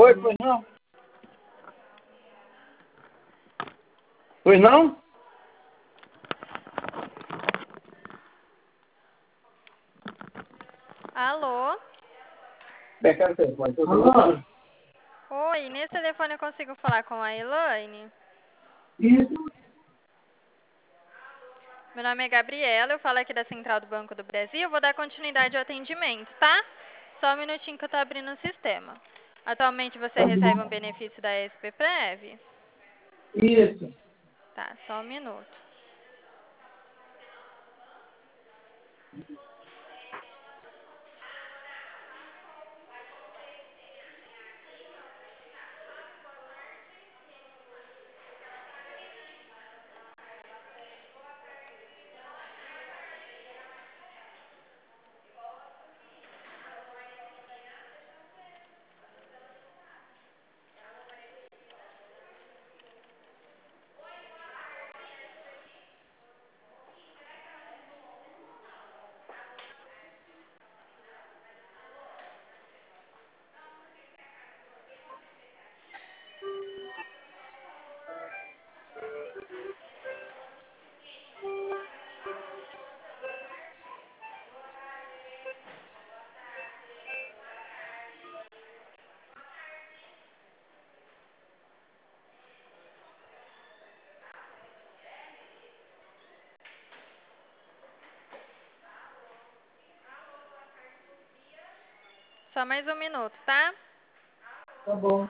Oi, pois não? Pois não? Alô? Alô? Oi, nesse telefone eu consigo falar com a Elaine? Isso. Meu nome é Gabriela, eu falo aqui da Central do Banco do Brasil. Eu vou dar continuidade ao atendimento, tá? Só um minutinho que eu tô abrindo o sistema. Atualmente você Tá recebe um bom. benefício da SPPrev? Isso. Tá, só um minuto. Só mais um minuto, tá? Tá bom.